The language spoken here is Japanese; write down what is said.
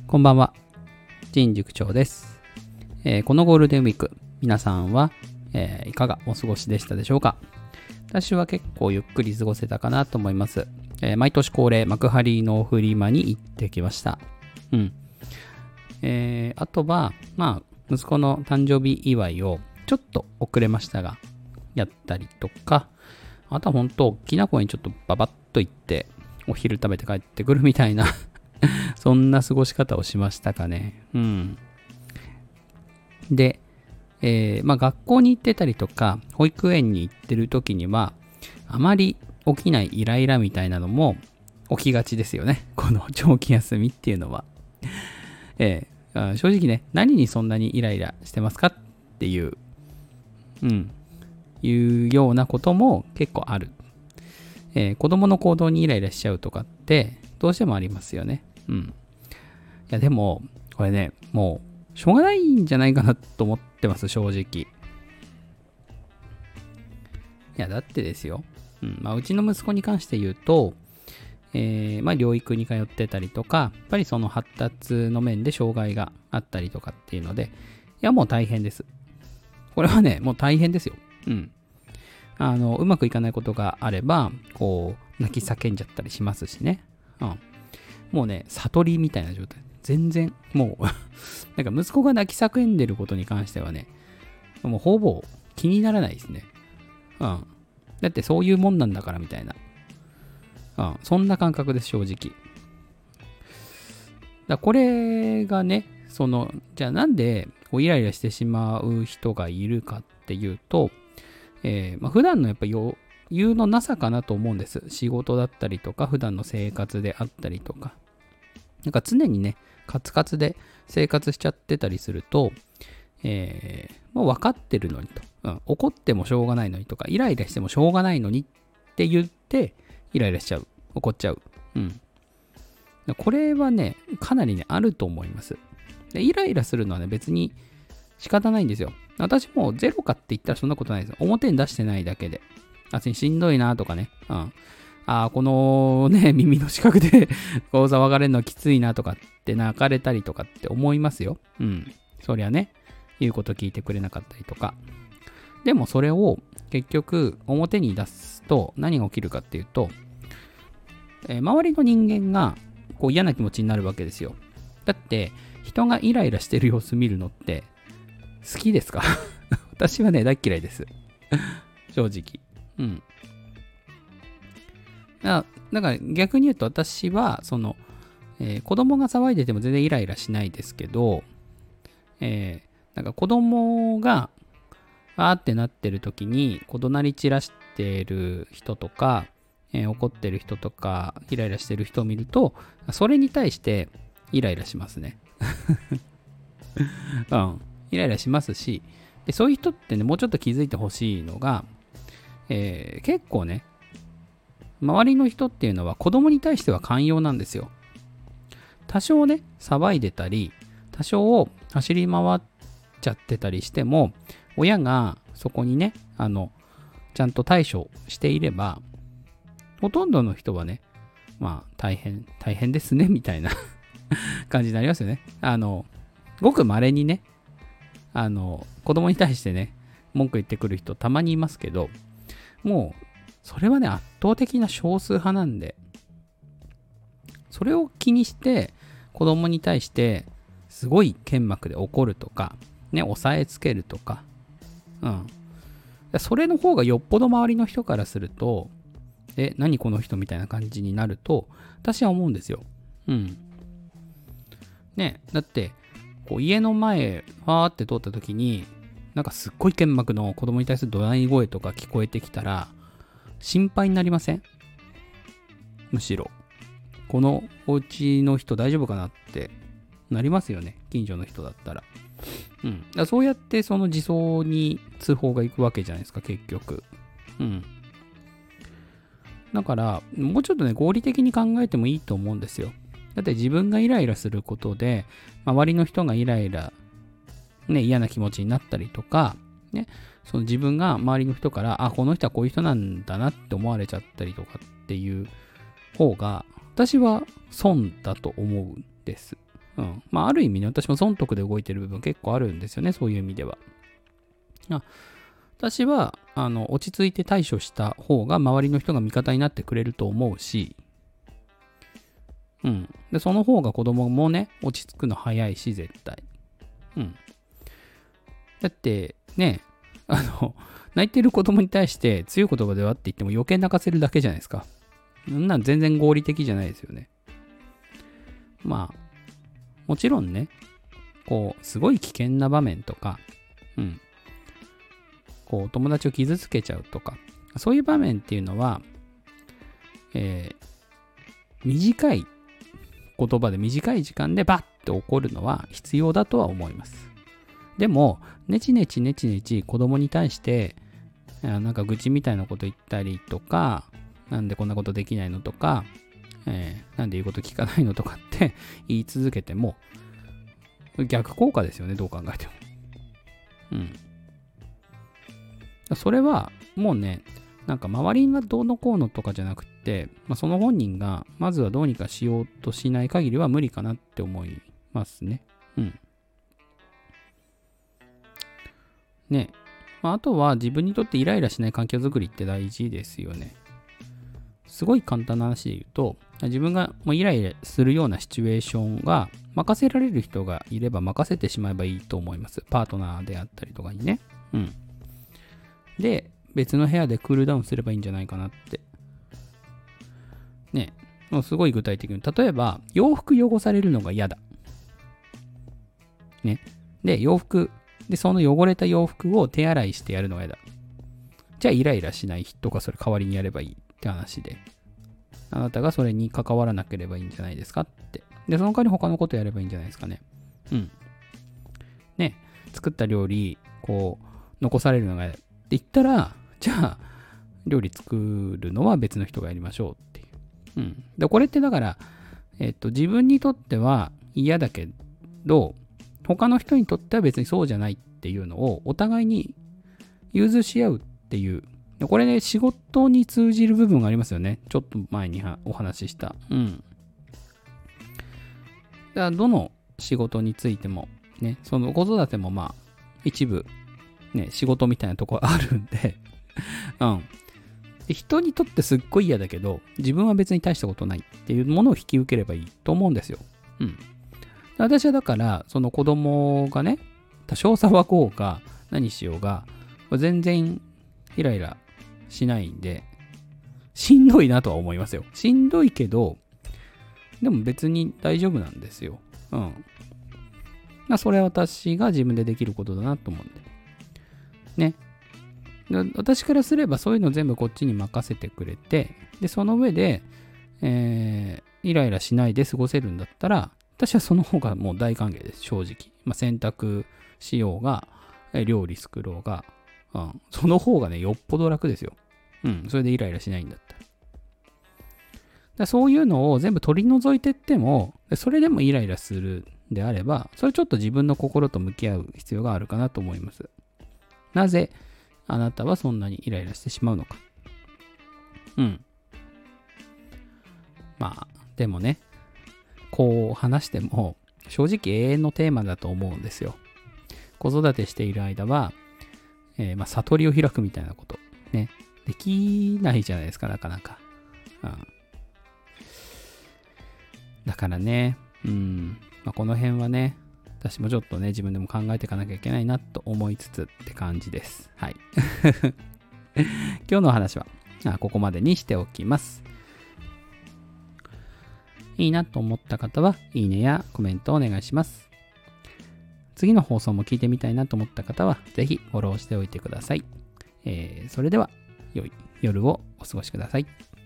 こんばんは、陳塾長です。このゴールデンウィーク、皆さんは、いかがお過ごしでしたでしょうか。私は結構ゆっくり過ごせたかなと思います。毎年恒例幕張のフリマに行ってきました。あとは、息子の誕生日祝いをちょっと遅れましたが、やったりとか、あとは本当、大きな公園にちょっとババッと行って、お昼食べて帰ってくるみたいなそんな過ごし方をしましたかね。で、学校に行ってたりとか、保育園に行ってる時には、あまり起きないイライラみたいなのも起きがちですよね。この長期休みっていうのは。正直ね、何にそんなにイライラしてますかっていう、いうようなことも結構ある。子供の行動にイライラしちゃうとかってどうしてもありますよね。いやでもこれね、もうしょうがないんじゃないかなと思ってます、正直。いやだってですよ。うちの息子に関して言うと、療育に通ってたりとか、やっぱりその発達の面で障害があったりとかっていうので、いやもう大変です。これはね、もう大変ですよ。うまくいかないことがあれば、こう、泣き叫んじゃったりしますしね。もうね、悟りみたいな状態。全然、もうなんか息子が泣き叫んでることに関してはね、もうほぼ気にならないですね。だってそういうもんなんだからみたいな。そんな感覚です、正直。これがね、じゃあなんでこうイライラしてしまう人がいるかっていうと、普段のやっぱ余裕のなさかなと思うんです。仕事だったりとか、普段の生活であったりとか。なんか常にね、カツカツで生活しちゃってたりすると、もう分かってるのにと、怒ってもしょうがないのにとか、イライラしてもしょうがないのにって言って、イライラしちゃう。怒っちゃう。これはね、かなりね、あると思います。でイライラするのはね、別に仕方ないんですよ。私もゼロかって言ったらそんなことないですよ。表に出してないだけで。しんどいなとかね。このね、耳の近くでこう騒がれるのきついなとかって泣かれたりとかって思いますよ。そりゃね、言うこと聞いてくれなかったりとか。でもそれを結局表に出すと何が起きるかっていうと、周りの人間がこう嫌な気持ちになるわけですよ。だって人がイライラしてる様子見るのって好きですか？私はね、大嫌いです。正直。だから逆に言うと私は、子供が騒いでても全然イライラしないですけど、なんか子供があーってなってる時に、怒鳴り散らしてる人とか、怒ってる人とか、イライラしてる人を見ると、それに対してイライラしますね。イライラしますし、でそういう人ってね、もうちょっと気づいてほしいのが、結構ね、周りの人っていうのは子供に対しては寛容なんですよ。多少ね、騒いでたり、多少走り回っちゃってたりしても、親がそこにね、ちゃんと対処していれば、ほとんどの人はね、大変ですね、みたいな感じになりますよね。ごく稀にね、子供に対してね、文句言ってくる人たまにいますけど、もう、それはね、圧倒的な少数派なんで、それを気にして、子供に対して、すごい剣幕で怒るとか、ね、押さえつけるとか、それの方がよっぽど周りの人からすると、何この人みたいな感じになると、私は思うんですよ。ね、だって、こう家の前、ファーって通った時に、なんかすっごい剣幕の子供に対する怒鳴り声とか聞こえてきたら、心配になりません？むしろ。このお家の人大丈夫かなってなりますよね。近所の人だったら。だからそうやってその自走に通報が行くわけじゃないですか、結局。だから、もうちょっとね、合理的に考えてもいいと思うんですよ。だって自分がイライラすることで、周りの人がイライラ、ね、嫌な気持ちになったりとか、ね、その自分が周りの人から、この人はこういう人なんだなって思われちゃったりとかっていう方が、私は損だと思うんです。 まあ、ある意味ね、私も損得で動いてる部分結構あるんですよね、そういう意味では。私は、落ち着いて対処した方が周りの人が味方になってくれると思うし、で、その方が子供もね、落ち着くの早いし、絶対。だって、ね、泣いてる子供に対して強い言葉ではって言っても余計泣かせるだけじゃないですか。そんなん全然合理的じゃないですよね。まあ、もちろんね、すごい危険な場面とか、友達を傷つけちゃうとか、そういう場面っていうのは、短い言葉で短い時間でバッて起こるのは必要だとは思います。でも、ネチネチ子供に対して、なんか愚痴みたいなこと言ったりとか、なんでこんなことできないのとか、なんで言うこと聞かないのとかって言い続けても、逆効果ですよね、どう考えても。それは、もうね、なんか周りがどうのこうのとかじゃなくて、その本人がまずはどうにかしようとしない限りは無理かなって思いますね。ね。あとは自分にとってイライラしない環境づくりって大事ですよね。すごい簡単な話で言うと、自分がもうイライラするようなシチュエーションが任せられる人がいれば任せてしまえばいいと思います。パートナーであったりとかにね。で、別の部屋でクールダウンすればいいんじゃないかなって。ね。もうすごい具体的に。例えば、洋服汚されるのが嫌だ。ね。で、その汚れた洋服を手洗いしてやるのが嫌だ。じゃあ、イライラしない人がそれ代わりにやればいいって話で。あなたがそれに関わらなければいいんじゃないですかって。で、その代わり他のことやればいいんじゃないですかね。ね。作った料理、残されるのが嫌だって言ったら、じゃあ、料理作るのは別の人がやりましょうっていう。で、これってだから、自分にとっては嫌だけど、他の人にとっては別にそうじゃないっていうのをお互いに融通し合うっていう。これね、仕事に通じる部分がありますよね。ちょっと前にお話しした。だからどの仕事についても、ね、その子育ても一部、ね、仕事みたいなところあるんで、で人にとってすっごい嫌だけど、自分は別に大したことないっていうものを引き受ければいいと思うんですよ。私はだから、その子供がね、多少騒ごうが何しようが、全然イライラしないんで、しんどいなとは思いますよ。しんどいけど、でも別に大丈夫なんですよ。それは私が自分でできることだなと思うんで。ね。私からすればそういうの全部こっちに任せてくれて、で、その上で、イライラしないで過ごせるんだったら、私はその方がもう大歓迎です、正直。洗濯しようが、料理作ろうが、その方がね、よっぽど楽ですよ。それでイライラしないんだったら。そういうのを全部取り除いてっても、それでもイライラするんであれば、それちょっと自分の心と向き合う必要があるかなと思います。なぜあなたはそんなにイライラしてしまうのか。でもね、こう話しても、正直永遠のテーマだと思うんですよ。子育てしている間は、悟りを開くみたいなこと、ね、できないじゃないですか、なかなか。だからね、この辺はね、私もちょっとね、自分でも考えていかなきゃいけないなと思いつつって感じです。はい。今日の話はここまでにしておきます。いいなと思った方は、いいねやコメントをお願いします。次の放送も聞いてみたいなと思った方は、ぜひフォローしておいてください。それでは、良い夜をお過ごしください。